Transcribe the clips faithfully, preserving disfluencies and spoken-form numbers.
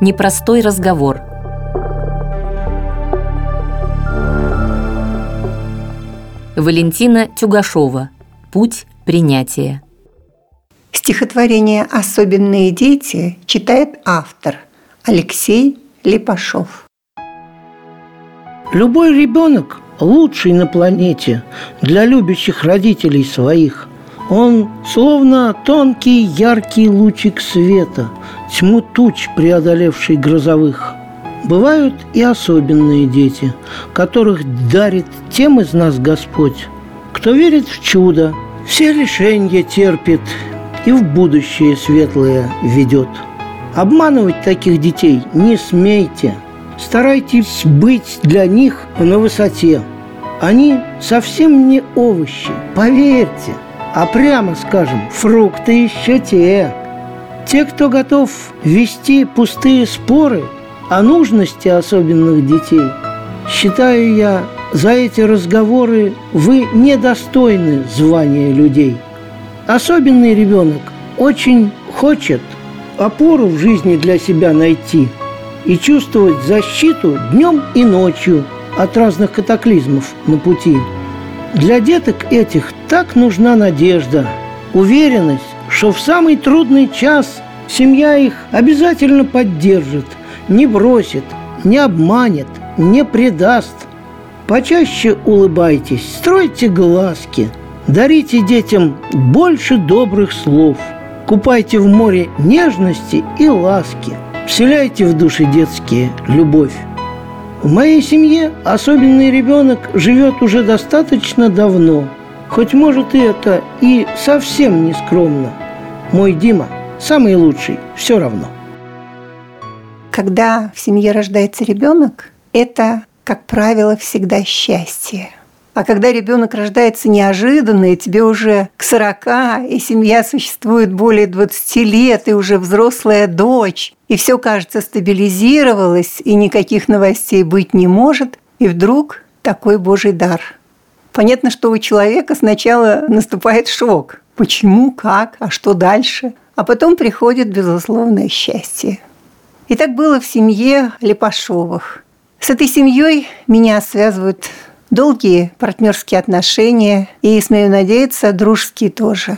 Непростой разговор. Валентина Тюгашова. Путь принятия. Стихотворение «Особенные дети» читает автор Алексей Лепашов. Любой ребенок лучший на планете для любящих родителей своих. Он словно тонкий яркий лучик света, тьму туч, преодолевший грозовых. Бывают и особенные дети, которых дарит тем из нас Господь, кто верит в чудо, все лишенья терпит и в будущее светлое ведет. Обманывать таких детей не смейте. Старайтесь быть для них на высоте. Они совсем не овощи, поверьте, а прямо скажем, фрукты еще те. Те, кто готов вести пустые споры о нужности особенных детей, считаю я, за эти разговоры вы недостойны звания людей. Особенный ребенок очень хочет опору в жизни для себя найти и чувствовать защиту днем и ночью от разных катаклизмов на пути. Для деток этих так нужна надежда, уверенность, что в самый трудный час семья их обязательно поддержит, не бросит, не обманет, не предаст. Почаще улыбайтесь, стройте глазки, дарите детям больше добрых слов, купайте в море нежности и ласки, вселяйте в души детские любовь. В моей семье особенный ребенок живет уже достаточно давно, хоть, может, и это и совсем не скромно. Мой Дима самый лучший, все равно. Когда в семье рождается ребенок, это, как правило, всегда счастье. А когда ребенок рождается неожиданно, и тебе уже к сорока, и семья существует более двадцати лет, и уже взрослая дочь, и все, кажется, стабилизировалось, и никаких новостей быть не может, и вдруг такой Божий дар. Понятно, что у человека сначала наступает шок. Почему, как, а что дальше? А потом приходит безусловное счастье. И так было в семье Лепашовых. С этой семьей меня связывают долгие партнерские отношения и, смею надеяться, дружеские тоже.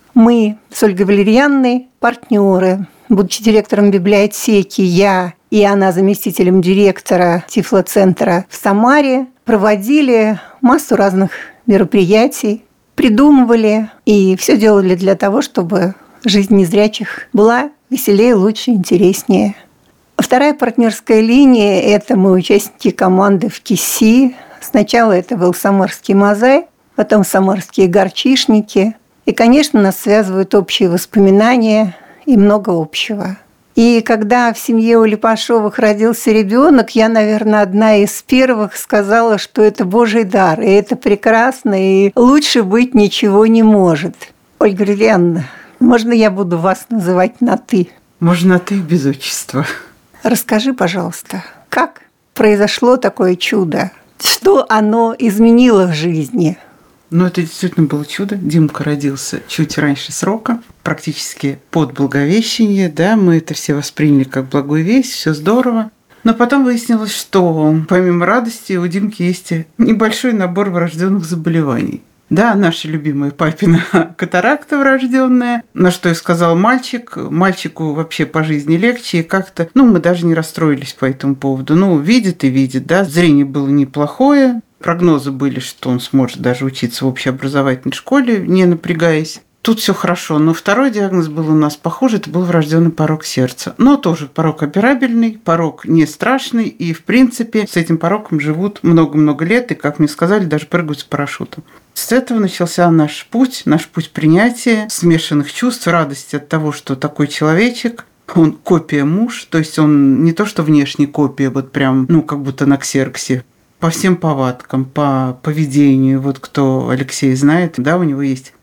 Мы с Ольгой Валерьяновной партнеры. Будучи директором библиотеки, я и она заместителем директора Тифлоцентра в Самаре, проводили массу разных мероприятий, придумывали и все делали для того, чтобы жизнь незрячих была веселее, лучше, интереснее. Вторая партнерская линия – это мы участники команды в КИСИ. Сначала это был самарский мозаик, потом самарские горчишники. И, конечно, нас связывают общие воспоминания и много общего. И когда в семье у Лепашовых родился ребенок, я, наверное, одна из первых сказала, что это Божий дар, и это прекрасно, и лучше быть ничего не может. Ольга Валерьяновна, можно я буду вас называть на «ты»? Можно на «ты» без отчества. Расскажи, пожалуйста, как произошло такое чудо? Что оно изменило в жизни? Ну, это действительно было чудо. Димка родился чуть раньше срока, практически под Благовещение, да, мы это все восприняли как благую весть, все здорово. Но потом выяснилось, что помимо радости у Димки есть небольшой набор врожденных заболеваний. Да, наша любимая папина катаракта врожденная, на что и сказал мальчик. Мальчику вообще по жизни легче, и как-то, ну, мы даже не расстроились по этому поводу. Ну, видит и видит, да, зрение было неплохое, прогнозы были, что он сможет даже учиться в общеобразовательной школе, не напрягаясь. Тут все хорошо, но второй диагноз был у нас похоже, это был врожденный порок сердца. Но тоже порок операбельный, порок не страшный, и, в принципе, с этим пороком живут много-много лет, и, как мне сказали, даже прыгают с парашютом. С этого начался наш путь, наш путь принятия, смешанных чувств, радости от того, что такой человечек, он копия муж, то есть он не то, что внешне копия, вот прям, ну, как будто на ксероксе, по всем повадкам, по поведению, вот кто Алексей знает, да, у него есть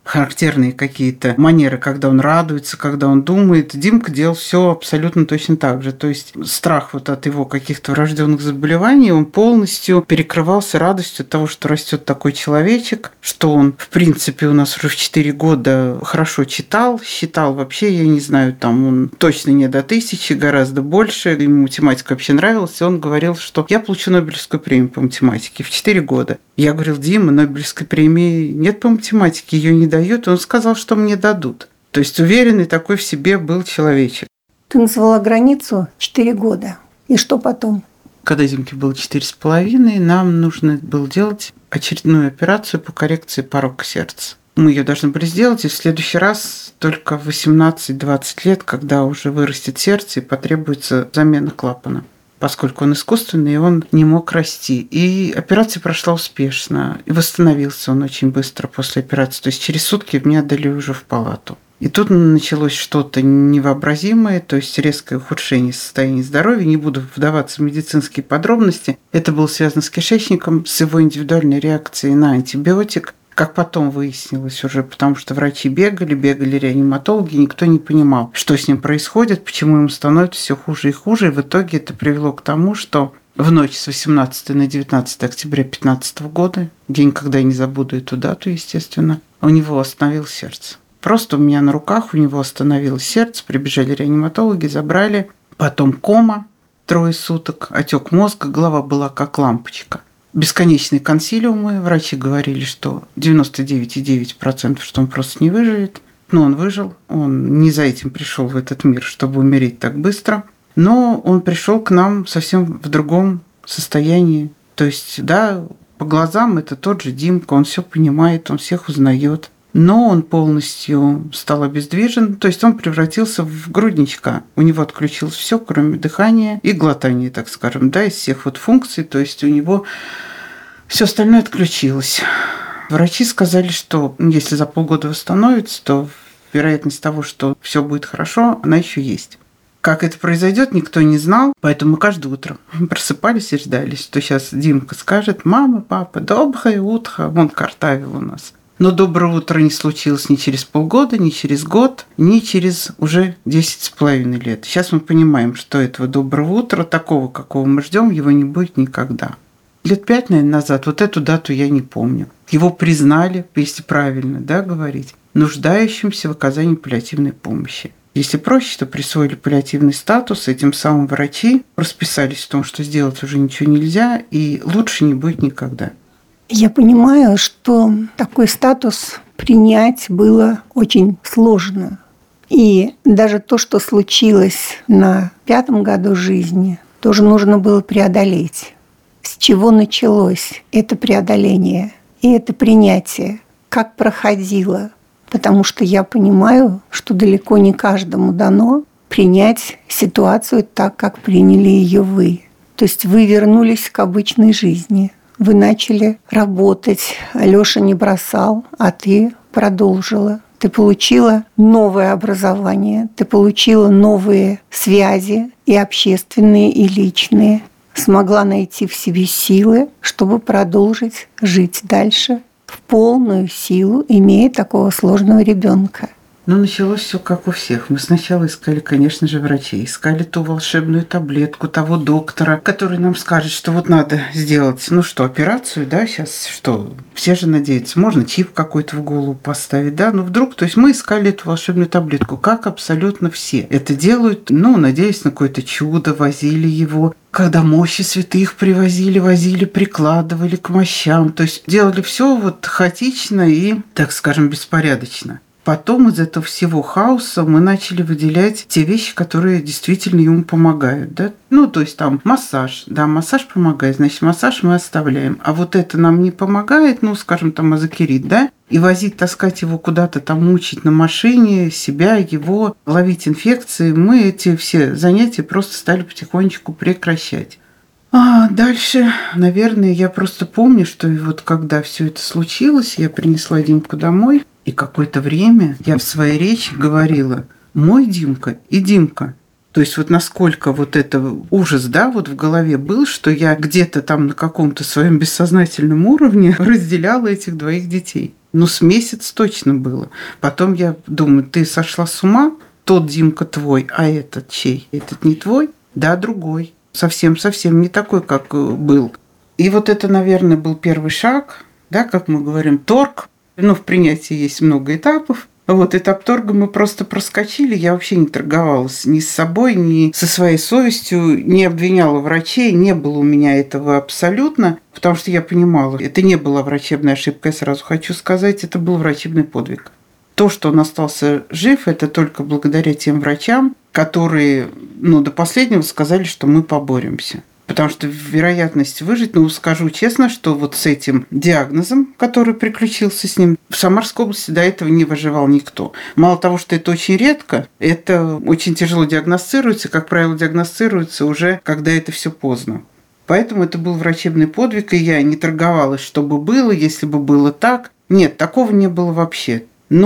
характерные какие-то манеры, когда он радуется, когда он думает. Димка делал все абсолютно точно так же. То есть страх вот от его каких-то врожденных заболеваний, он полностью перекрывался радостью от того, что растет такой человечек, что он, в принципе, у нас уже в четыре года хорошо читал, считал вообще, я не знаю, там он точно не до тысячи, гораздо больше. Ему математика вообще нравилась, и он говорил, что я получу Нобелевскую премию по математике в четыре года. Я говорил: Дима, Нобелевской премии нет по математике, ее не дают. Он сказал, что мне дадут. То есть уверенный такой в себе был человечек. Ты назвала границу четыре года. И что потом? Когда Димке было четыре с половиной, нам нужно было делать очередную операцию по коррекции порока сердца. Мы ее должны были сделать, и в следующий раз только в восемнадцать-двадцать лет, когда уже вырастет сердце и потребуется замена клапана, поскольку он искусственный, и он не мог расти. И операция прошла успешно, и восстановился он очень быстро после операции. То есть через сутки меня отдали уже в палату. И тут началось что-то невообразимое, то есть резкое ухудшение состояния здоровья. Не буду вдаваться в медицинские подробности. Это было связано с кишечником, с его индивидуальной реакцией на антибиотик. Как потом выяснилось уже, потому что врачи бегали, бегали реаниматологи, никто не понимал, что с ним происходит, почему ему становится все хуже и хуже. И в итоге это привело к тому, что в ночь с восемнадцатого на девятнадцатое октября две тысячи пятнадцатого года, день, когда я не забуду эту дату, естественно, у него остановилось сердце. Просто у меня на руках у него остановилось сердце, прибежали реаниматологи, забрали. Потом кома трое суток, отек мозга, голова была как лампочка. Бесконечные консилиумы, врачи говорили, что девяносто девять целых девять десятых процента, что он просто не выживет. Но он выжил, он не за этим пришел в этот мир, чтобы умереть так быстро. Но он пришел к нам совсем в другом состоянии. То есть, да, по глазам это тот же Димка, он все понимает, он всех узнает. Но он полностью стал обездвижен, то есть он превратился в грудничка. У него отключилось все, кроме дыхания и глотания, так скажем, да, из всех вот функций. То есть у него все остальное отключилось. Врачи сказали, что если за полгода восстановится, то вероятность того, что все будет хорошо, она еще есть. Как это произойдет, никто не знал, поэтому мы каждое утро просыпались и ждали, что сейчас Димка скажет: мама, папа, доброе утро, он картавил у нас. Но доброе утро не случилось ни через полгода, ни через год, ни через уже десять с половиной лет. Сейчас мы понимаем, что этого доброго утра, такого, какого мы ждем, его не будет никогда. Лет пять, наверное, назад, вот эту дату я не помню. Его признали, если правильно, да, говорить, нуждающимся в оказании паллиативной помощи. Если проще, то присвоили паллиативный статус, этим самым врачи расписались в том, что сделать уже ничего нельзя, и лучше не будет никогда. Я понимаю, что такой статус принять было очень сложно. И даже то, что случилось на пятом году жизни, тоже нужно было преодолеть. С чего началось это преодоление и это принятие? Как проходило? Потому что я понимаю, что далеко не каждому дано принять ситуацию так, как приняли ее вы. То есть вы вернулись к обычной жизни. Вы начали работать, Алёша не бросал, а ты продолжила. Ты получила новое образование, ты получила новые связи, и общественные, и личные. Смогла найти в себе силы, чтобы продолжить жить дальше в полную силу, имея такого сложного ребенка. Но началось все как у всех. Мы сначала искали, конечно же, врачей. Искали ту волшебную таблетку, того доктора, который нам скажет, что вот надо сделать, ну что, операцию, да, сейчас что? Все же надеются, можно чип какой-то в голову поставить, да? Ну вдруг, то есть мы искали эту волшебную таблетку, как абсолютно все это делают, ну, надеясь на какое-то чудо, возили его. Когда мощи святых привозили, возили, прикладывали к мощам. То есть делали все вот хаотично и, так скажем, беспорядочно. Потом из этого всего хаоса мы начали выделять те вещи, которые действительно ему помогают. Да? Ну, то есть там массаж. Да, массаж помогает, значит, массаж мы оставляем. А вот это нам не помогает, ну, скажем, там азокерит, да? И возить, таскать его куда-то там, мучить на машине, себя, его, ловить инфекции. Мы эти все занятия просто стали потихонечку прекращать. А дальше, наверное, я просто помню, что вот когда все это случилось, я принесла Димку домой, и какое-то время я в своей речи говорила: мой Димка и Димка. То есть вот насколько вот это ужас, да, вот в голове был, что я где-то там на каком-то своем бессознательном уровне разделяла этих двоих детей. Ну, с месяц точно было. Потом я думаю, ты сошла с ума? Тот Димка твой, а этот чей? Этот не твой? Да, другой. Совсем-совсем не такой, как был. И вот это, наверное, был первый шаг, да, как мы говорим, торг. Ну, в принятии есть много этапов. Вот этап торга мы просто проскочили. Я вообще не торговалась ни с собой, ни со своей совестью, не обвиняла врачей. Не было у меня этого абсолютно, потому что я понимала, это не была врачебная ошибка, я сразу хочу сказать, это был врачебный подвиг. То, что он остался жив, это только благодаря тем врачам, которые, ну, до последнего сказали, что мы поборемся. Потому что вероятность выжить, ну, скажу честно, что вот с этим диагнозом, который приключился с ним, в Самарской области до этого не выживал никто. Мало того, что это очень редко, это очень тяжело диагностируется, как правило, диагностируется уже, когда это все поздно. Поэтому это был врачебный подвиг, и я не торговалась, чтобы было, если бы было так. Нет, такого не было вообще.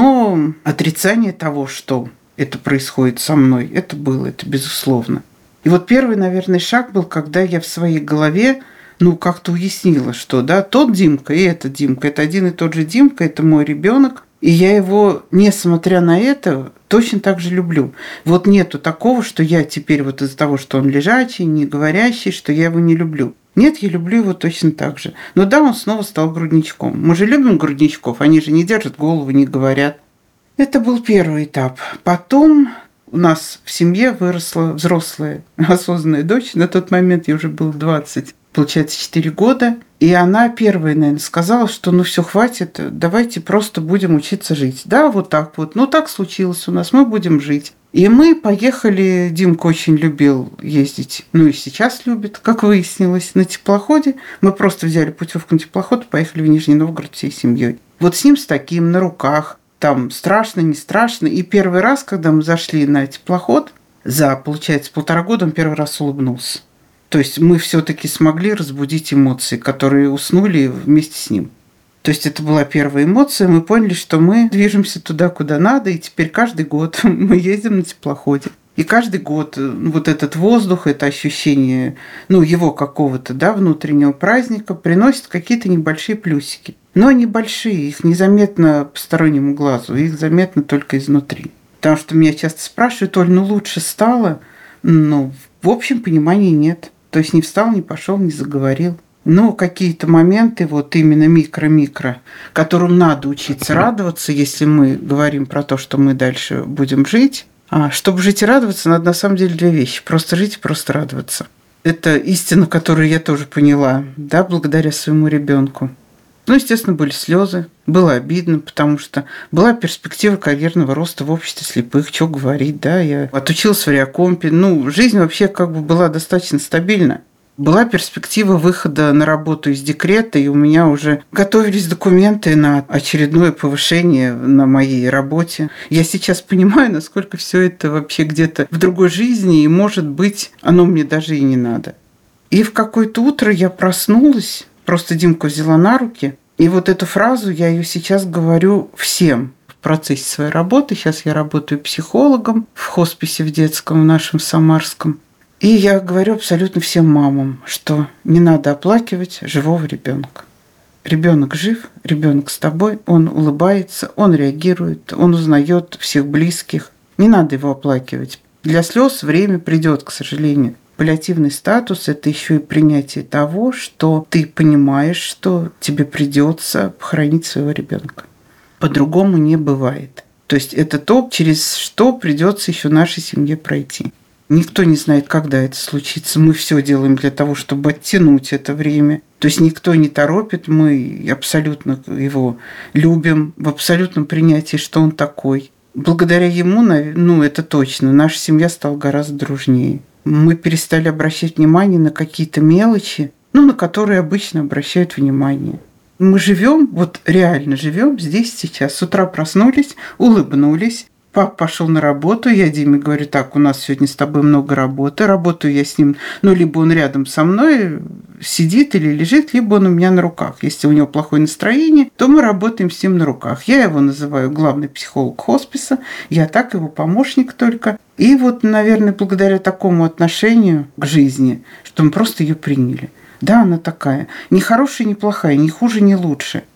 Но отрицание того, что это происходит со мной, это было, это безусловно. И вот первый, наверное, шаг был, когда я в своей голове, ну, как-то уяснила, что, да, тот Димка и этот Димка, это один и тот же Димка, это мой ребенок, и я его, несмотря на это, точно так же люблю. Вот нету такого, что я теперь вот из-за того, что он лежачий, не говорящий, что я его не люблю. Нет, я люблю его точно так же. Но да, он снова стал грудничком. Мы же любим грудничков, они же не держат голову, не говорят. Это был первый этап. Потом у нас в семье выросла взрослая осознанная дочь. На тот момент ей уже было двадцать, получается, четыре года. И она первая, наверное, сказала, что ну все, хватит, давайте просто будем учиться жить. Да, вот так вот. Ну так случилось у нас, мы будем жить. И мы поехали, Димка очень любил ездить, ну и сейчас любит, как выяснилось, на теплоходе. Мы просто взяли путевку на теплоход и поехали в Нижний Новгород всей семьей. Вот с ним с таким на руках. Там страшно, не страшно. И первый раз, когда мы зашли на теплоход, за, получается, полтора года он первый раз улыбнулся. То есть мы все-таки смогли разбудить эмоции, которые уснули вместе с ним. То есть это была первая эмоция. Мы поняли, что мы движемся туда, куда надо. И теперь каждый год мы ездим на теплоходе. И каждый год вот этот воздух, это ощущение, ну, его какого-то, да, внутреннего праздника приносит какие-то небольшие плюсики. Но небольшие, их незаметно постороннему глазу, их заметно только изнутри. Потому что меня часто спрашивают: Оль, ну лучше стало? Ну, в общем понимании нет. То есть не встал, не пошел, не заговорил. Но какие-то моменты, вот именно микро-микро, которым надо учиться радоваться, если мы говорим про то, что мы дальше будем жить. А чтобы жить и радоваться, надо на самом деле две вещи. Просто жить и просто радоваться. Это истина, которую я тоже поняла, да, благодаря своему ребенку. Ну, естественно, были слезы, было обидно, потому что была перспектива карьерного роста в обществе слепых, что говорить, да, я отучилась в Ариакомпе, ну, жизнь вообще как бы была достаточно стабильна. Была перспектива выхода на работу из декрета, и у меня уже готовились документы на очередное повышение на моей работе. Я сейчас понимаю, насколько все это вообще где-то в другой жизни, и, может быть, оно мне даже и не надо. И в какое-то утро я проснулась, просто Димку взяла на руки, и вот эту фразу я ее сейчас говорю всем в процессе своей работы. Сейчас я работаю психологом в хосписе в детском, в нашем самарском. И я говорю абсолютно всем мамам, что не надо оплакивать живого ребенка. Ребенок жив, ребенок с тобой, он улыбается, он реагирует, он узнает всех близких. Не надо его оплакивать. Для слез время придет, к сожалению. Паллиативный статус – это еще и принятие того, что ты понимаешь, что тебе придется похоронить своего ребенка. По-другому не бывает. То есть это то, через что придется еще нашей семье пройти. Никто не знает, когда это случится. Мы все делаем для того, чтобы оттянуть это время. То есть никто не торопит, мы абсолютно его любим, в абсолютном принятии, что он такой. Благодаря ему, ну это точно, наша семья стала гораздо дружнее. Мы перестали обращать внимание на какие-то мелочи, ну, на которые обычно обращают внимание. Мы живем, вот реально живем здесь сейчас. С утра проснулись, улыбнулись. Папа пошел на работу, я Диме говорю: так, у нас сегодня с тобой много работы. Работаю я с ним, ну, либо он рядом со мной сидит или лежит, либо он у меня на руках. Если у него плохое настроение, то мы работаем с ним на руках. Я его называю главный психолог хосписа, я так его помощник только. И вот, наверное, благодаря такому отношению к жизни, что мы просто ее приняли. Да, она такая. Не хорошая, не плохая, не хуже, не лучше.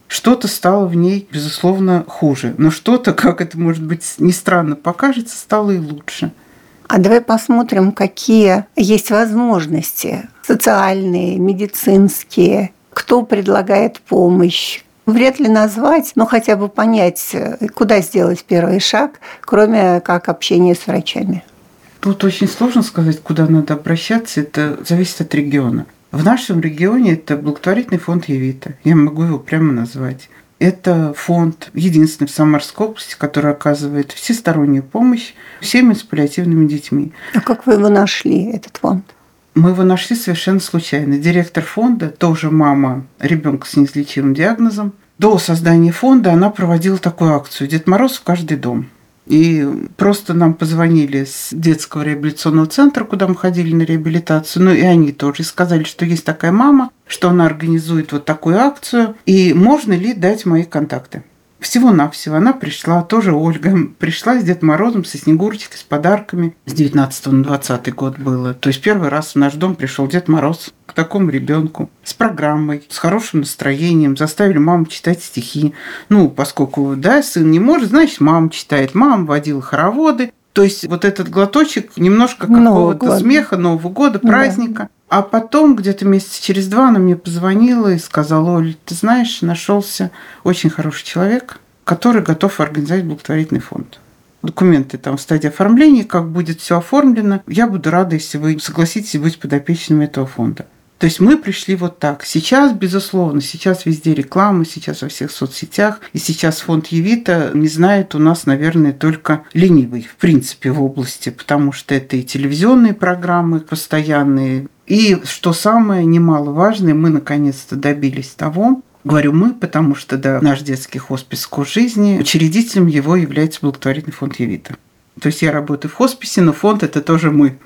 Что-то стало в ней, безусловно, хуже. Но что-то, как это, может быть, ни странно покажется, стало и лучше. А давай посмотрим, какие есть возможности социальные, медицинские, кто предлагает помощь. Вряд ли назвать, но хотя бы понять, куда сделать первый шаг, кроме как общения с врачами. Тут очень сложно сказать, куда надо обращаться. Это зависит от региона. В нашем регионе это благотворительный фонд Евита. Я могу его прямо назвать. Это фонд, единственный в Самарской области, который оказывает всестороннюю помощь семьям с паллиативными детьми. А как вы его нашли, этот фонд? Мы его нашли совершенно случайно. Директор фонда, тоже мама ребенка с неизлечимым диагнозом. До создания фонда она проводила такую акцию «Дед Мороз в каждый дом». И просто нам позвонили с детского реабилитационного центра, куда мы ходили на реабилитацию, ну и они тоже сказали, что есть такая мама, что она организует вот такую акцию, и можно ли дать мои контакты. Всего-навсего она пришла, тоже Ольга, пришла с Дедом Морозом, со Снегурочкой, с подарками. С девятнадцатого на двадцатый год было. То есть первый раз в наш дом пришел Дед Мороз к такому ребенку с программой, с хорошим настроением. Заставили маму читать стихи. Ну, поскольку, да, сын не может, значит, мама читает. Мама водила хороводы. То есть вот этот глоточек немножко какого-то смеха, Нового года, праздника. Да. А потом, где-то месяца через два, она мне позвонила и сказала: Оль, ты знаешь, нашелся очень хороший человек, который готов организовать благотворительный фонд. Документы там в стадии оформления, как будет все оформлено. Я буду рада, если вы согласитесь быть подопечными этого фонда. То есть мы пришли вот так. Сейчас, безусловно, сейчас везде реклама, сейчас во всех соцсетях. И сейчас фонд Евита не знает у нас, наверное, только ленивый, в принципе, в области, потому что это и телевизионные программы постоянные. И, что самое немаловажное, мы наконец-то добились того, говорю мы, потому что, да, наш детский хоспис «Вкус жизни», учредителем его является благотворительный фонд Евита. То есть я работаю в хосписе, но фонд – это тоже мы.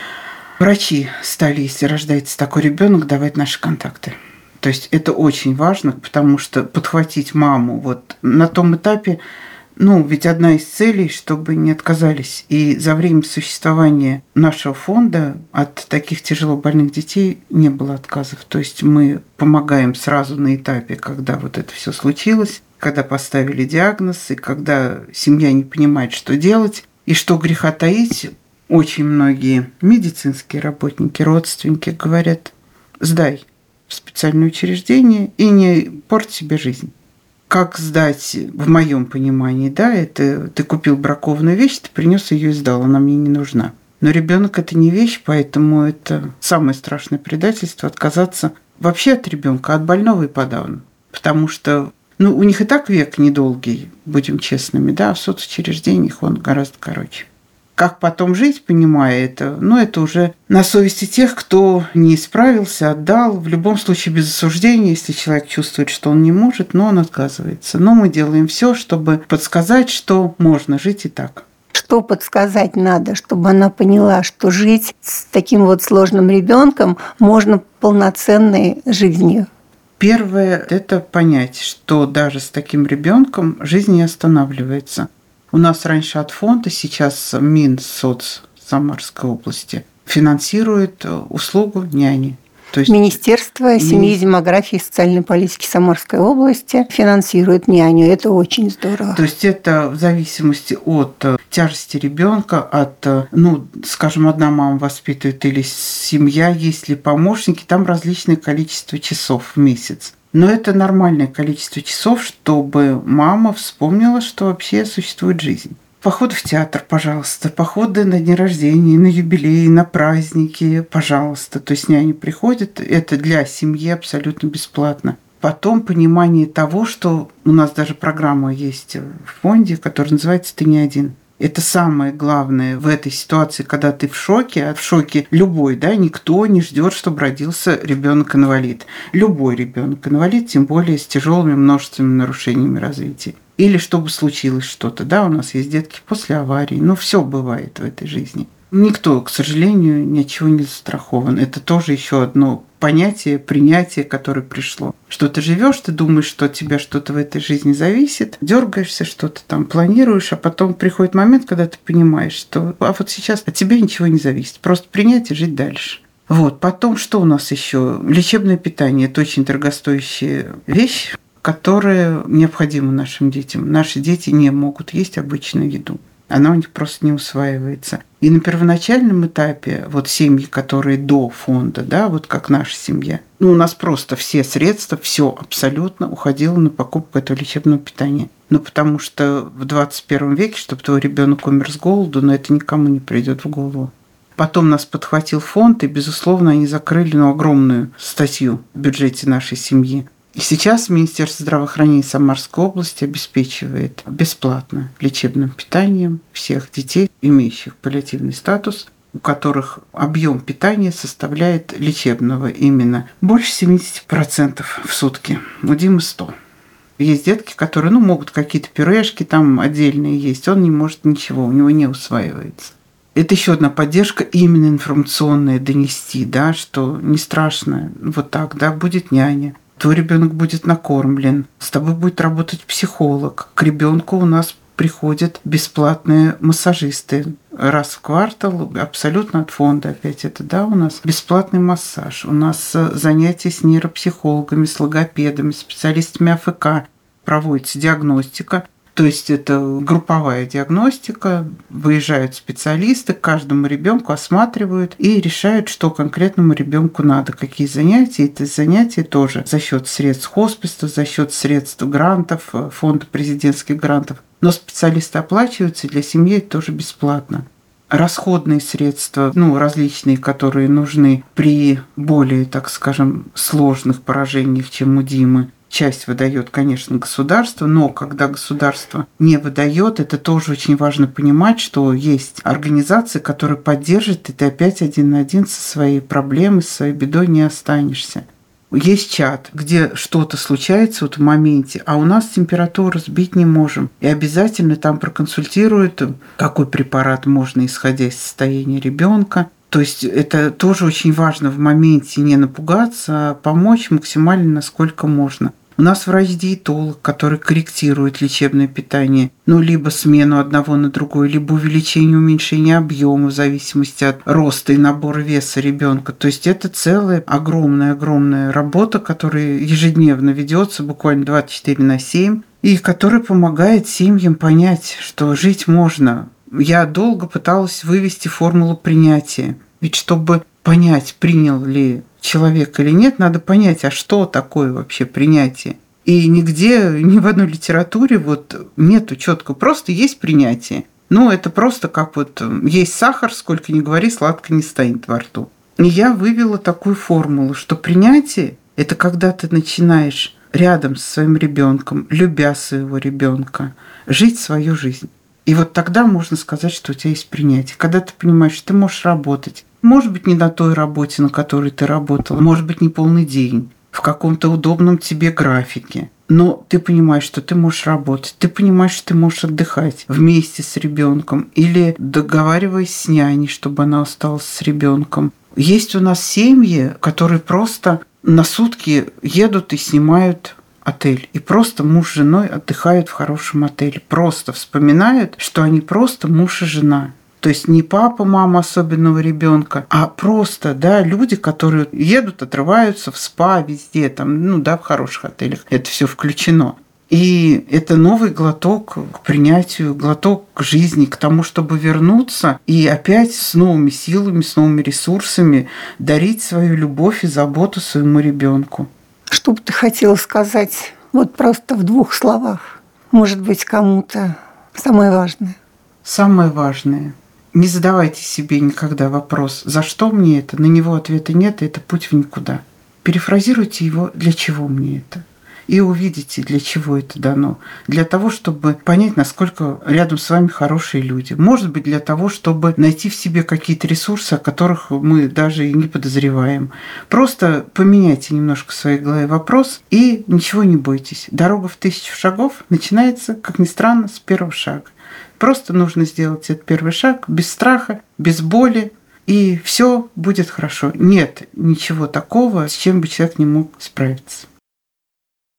Врачи стали, если рождается такой ребенок, давать наши контакты. То есть это очень важно, потому что подхватить маму вот на том этапе, ну, ведь одна из целей, чтобы не отказались. И за время существования нашего фонда от таких тяжело больных детей не было отказов. То есть мы помогаем сразу на этапе, когда вот это все случилось, когда поставили диагноз, и когда семья не понимает, что делать, и что греха таить. Очень многие медицинские работники, родственники говорят: сдай в специальное учреждение и не порти себе жизнь. Как сдать, в моем понимании, да, это ты купил бракованную вещь, ты принес ее и сдал, она мне не нужна. Но ребенок это не вещь, поэтому это самое страшное предательство — отказаться вообще от ребенка, от больного и подавно. Потому что ну, у них и так век недолгий, будем честными, да, а в соцучреждениях он гораздо короче. Как потом жить, понимая это, ну, это уже на совести тех, кто не справился, отдал. В любом случае без осуждения, если человек чувствует, что он не может, но он отказывается. Но мы делаем все, чтобы подсказать, что можно жить и так. Что подсказать надо, чтобы она поняла, что жить с таким вот сложным ребенком можно полноценной жизнью? Первое – это понять, что даже с таким ребенком жизнь не останавливается. У нас раньше от фонда, сейчас Минсоц Самарской области финансирует услугу няни. То есть Министерство семьи, демографии и социальной политики Самарской области финансирует няню. Это очень здорово. То есть это в зависимости от тяжести ребенка, от, ну, скажем, одна мама воспитывает или семья, есть ли помощники, там различное количество часов в месяц. Но это нормальное количество часов, чтобы мама вспомнила, что вообще существует жизнь. Походы в театр, пожалуйста, походы на дни рождения, на юбилеи, на праздники, пожалуйста. То есть няня приходит, это для семьи абсолютно бесплатно. Потом понимание того, что у нас даже программа есть в фонде, которая называется «Ты не один». Это самое главное в этой ситуации, когда ты в шоке, а в шоке любой, да, никто не ждет, чтобы родился ребенок-инвалид. Любой ребенок-инвалид, тем более с тяжелыми множественными нарушениями развития. Или чтобы случилось что-то, да, у нас есть детки после аварии, ну, все бывает в этой жизни. Никто, к сожалению, ничего не застрахован. Это тоже еще одно понятие, принятие, которое пришло. Что ты живешь, ты думаешь, что от тебя что-то в этой жизни зависит, дергаешься, что-то там планируешь, а потом приходит момент, когда ты понимаешь, что а вот сейчас от тебя ничего не зависит. Просто принять и жить дальше. Вот. Потом что у нас еще? Лечебное питание – это очень дорогостоящая вещь, которая необходима нашим детям. Наши дети не могут есть обычную еду. Она у них просто не усваивается. И на первоначальном этапе вот семьи, которые до фонда, да, вот как наша семья, ну, у нас просто все средства, все абсолютно уходило на покупку этого лечебного питания. Ну, потому что в двадцать первом веке, чтобы твой ребенок умер с голоду, но это никому не придет в голову. Потом нас подхватил фонд, и, безусловно, они закрыли ну, огромную статью в бюджете нашей семьи. И сейчас Министерство здравоохранения Самарской области обеспечивает бесплатно лечебным питанием всех детей, имеющих паллиативный статус, у которых объем питания составляет лечебного именно больше семьдесят процентов в сутки. У Димы сто процентов. Есть детки, которые ну, могут какие-то пюрешки там отдельные есть, он не может ничего, у него не усваивается. Это еще одна поддержка именно информационная донести, да, что не страшно, вот так, да, будет няня. Твой ребенок будет накормлен, с тобой будет работать психолог. К ребенку у нас приходят бесплатные массажисты. Раз в квартал, абсолютно от фонда опять это, да, у нас бесплатный массаж. У нас занятия с нейропсихологами, с логопедами, специалистами А Ф К. Проводится диагностика. То есть это групповая диагностика, выезжают специалисты, к каждому ребенку осматривают и решают, что конкретному ребенку надо, какие занятия. И эти занятия тоже за счет средств хосписа, за счет средств грантов, фонда президентских грантов. Но специалисты оплачиваются, и для семьи это тоже бесплатно. Расходные средства, ну, различные, которые нужны при более, так скажем, сложных поражениях, чем у Димы. Часть выдает, конечно, государство, но когда государство не выдает, это тоже очень важно понимать, что есть организации, которые поддержат, и ты опять один на один со своей проблемой, со своей бедой не останешься. Есть чат, где что-то случается вот в моменте, а у нас температуру сбить не можем. И обязательно там проконсультируют, какой препарат можно, исходя из состояния ребенка. То есть это тоже очень важно в моменте не напугаться, а помочь максимально, насколько можно. У нас врач-диетолог, который корректирует лечебное питание, ну, либо смену одного на другой, либо увеличение, уменьшение объема в зависимости от роста и набора веса ребенка. То есть это целая огромная-огромная работа, которая ежедневно ведется, буквально двадцать четыре на семь, и которая помогает семьям понять, что жить можно. Я долго пыталась вывести формулу принятия. Ведь чтобы понять, принял ли человек или нет, надо понять, а что такое вообще принятие. И нигде, ни в одной литературе вот нету четко, просто есть принятие. Ну, это просто как вот есть сахар, сколько ни говори, сладко не станет во рту. И я вывела такую формулу, что принятие – это когда ты начинаешь рядом со своим ребенком, любя своего ребенка, жить свою жизнь. И вот тогда можно сказать, что у тебя есть принятие. Когда ты понимаешь, что ты можешь работать, может быть, не на той работе, на которой ты работала, может быть, не полный день, в каком-то удобном тебе графике. Но ты понимаешь, что ты можешь работать, ты понимаешь, что ты можешь отдыхать вместе с ребенком или договариваясь с няней, чтобы она осталась с ребенком. Есть у нас семьи, которые просто на сутки едут и снимают отель. И просто муж с женой отдыхают в хорошем отеле. Просто вспоминают, что они просто муж и жена. То есть не папа, мама особенного ребенка, а просто, да, люди, которые едут, отрываются в спа везде, там, ну да, в хороших отелях. Это все включено. И это новый глоток к принятию, глоток к жизни, к тому, чтобы вернуться и опять с новыми силами, с новыми ресурсами дарить свою любовь и заботу своему ребенку. Что бы ты хотела сказать, вот просто в двух словах? Может быть, кому-то самое важное? Самое важное. Не задавайте себе никогда вопрос, за что мне это, на него ответа нет, и это путь в никуда. Перефразируйте его, для чего мне это. И увидите, для чего это дано. Для того, чтобы понять, насколько рядом с вами хорошие люди. Может быть, для того, чтобы найти в себе какие-то ресурсы, о которых мы даже и не подозреваем. Просто поменяйте немножко в своей голове вопрос и ничего не бойтесь. Дорога в тысячу шагов начинается, как ни странно, с первого шага. Просто нужно сделать этот первый шаг без страха, без боли, и все будет хорошо. Нет ничего такого, с чем бы человек не мог справиться.